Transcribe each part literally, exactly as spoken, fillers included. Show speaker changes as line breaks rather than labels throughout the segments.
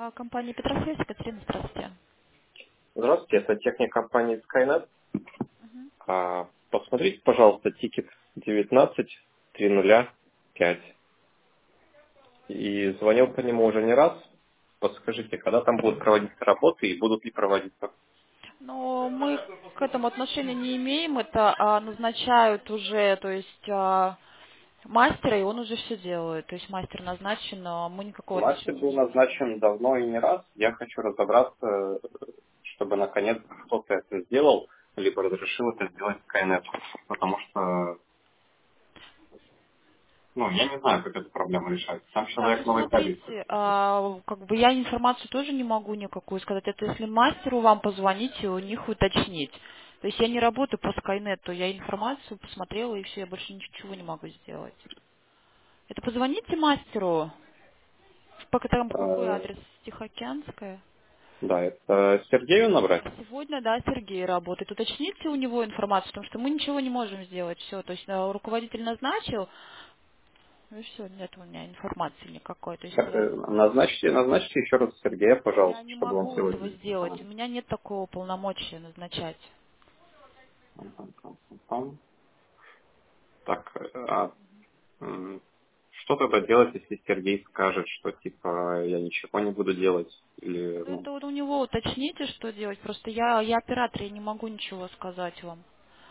А, Компания Петросвязь, Екатерина, здравствуйте.
Здравствуйте, это техник компании Skynet.
Мгм.
А, Посмотрите, пожалуйста, тикет девятнадцать триста пять. И звонил по нему уже не раз. Подскажите, когда там будут проводиться работы и будут ли проводиться?
Но мы к этому отношения не имеем, это а, назначают уже, то есть а, мастера, и он уже все делает. То есть мастер назначен, но мы никакого
Мастер
отношения
был
не имеем.
назначен давно и не раз. Я хочу разобраться, чтобы наконец кто-то это сделал, либо разрешил это сделать Skynet. Потому что, ну, я не знаю, как эту проблему решать. Сам
Так, ну
человек новой позиции.
смотрите, а, как бы я информацию тоже не могу никакую сказать. Это если мастеру вам позвонить и у них уточнить. То есть я не работаю по Скайнету, я информацию посмотрела и все, я больше ничего не могу сделать. Это позвоните мастеру. По там какой
Э,
адрес? Тихоокеанская.
Да, это Сергею набрать?
Сегодня, да, Сергей работает. Уточните у него информацию, потому что мы ничего не можем сделать. Все, то есть э, руководитель назначил, ну и все, нет у меня информации никакой. То есть
Так,
э,
э, Назначьте, назначьте еще раз Сергея,
я
пожалуйста,
не
чтобы он
могу этого
сегодня.
сделать. У меня нет такого полномочия назначать.
Так, э, а, м, что тогда делать, если Сергей скажет, что типа я ничего не буду делать? Или,
Ну,
ну,
это вот у него уточните, что делать. Просто я, я оператор, я не могу ничего сказать вам.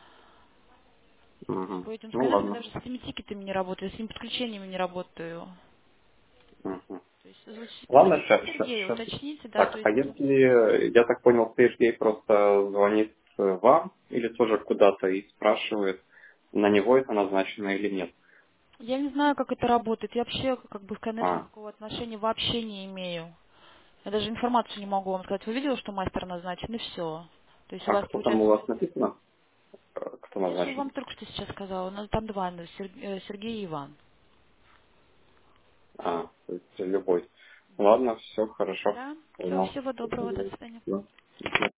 мгм.
По этим
Ну
сказать, я
ладно.
даже с этими тикетами не работаю, с этими подключениями не работаю.
Мгм.
То есть звоните-
Ладно,
позвоните
сейчас,
Сергею,
сейчас.
уточните, да, то
Так, а
есть
если, я так понял, Сергей просто звонит э, вам или тоже куда-то и спрашивает, на него это назначено или нет?
я не знаю, как это работает. Я вообще как бы к Коннекту
А,
никакого отношения вообще не имею. Я даже информацию не могу вам сказать. Вы видели, что мастер назначен, и все. То есть у
а
вас
кто там у
получается...
вас написано? Э, Кто
Я же
назначен?
вам только что сейчас сказала. У нас там два, ну, Сер- э, Сергей и Иван.
А, то есть любой. Ладно, все хорошо.
Да? Все,
Понял.
всего доброго, до свидания.
Да.